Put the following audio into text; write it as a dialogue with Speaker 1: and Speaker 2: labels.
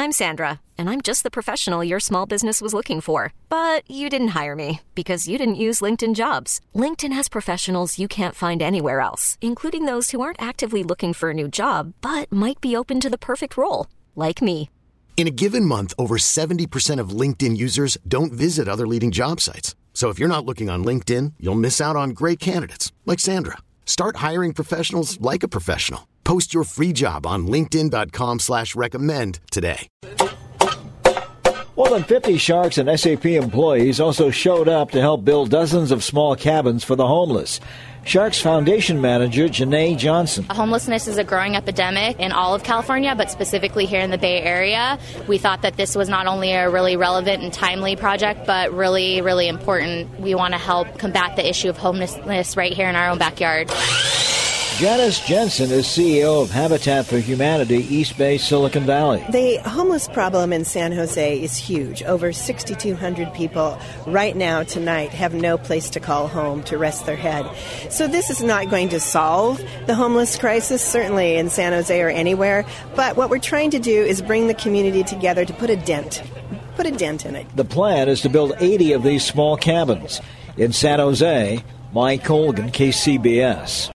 Speaker 1: I'm Sandra, and I'm just the professional your small business was looking for. But you didn't hire me because you didn't use LinkedIn Jobs. LinkedIn has professionals you can't find anywhere else, including those who aren't actively looking for a new job, but might be open to the perfect role, like me.
Speaker 2: In a given month, over 70% of LinkedIn users don't visit other leading job sites. So if you're not looking on LinkedIn, you'll miss out on great candidates like Sandra. Start hiring professionals like a professional. Post your free job on linkedin.com/recommend today.
Speaker 3: More than 50 Sharks and SAP employees also showed up to help build dozens of small cabins for the homeless. Sharks Foundation Manager Janae Johnson.
Speaker 4: Homelessness is a growing epidemic in all of California, but specifically here in the Bay Area. We thought that this was not only a really relevant and timely project, but really, really important. We want to help combat the issue of homelessness right here in our own backyard.
Speaker 3: Janice Jensen is CEO of Habitat for Humanity, East Bay, Silicon Valley.
Speaker 5: The homeless problem in San Jose is huge. Over 6,200 people right now, tonight, have no place to call home to rest their head. So this is not going to solve the homeless crisis, certainly in San Jose or anywhere. But what we're trying to do is bring the community together to put a dent in it.
Speaker 3: The plan is to build 80 of these small cabins. In San Jose, Mike Colgan, KCBS.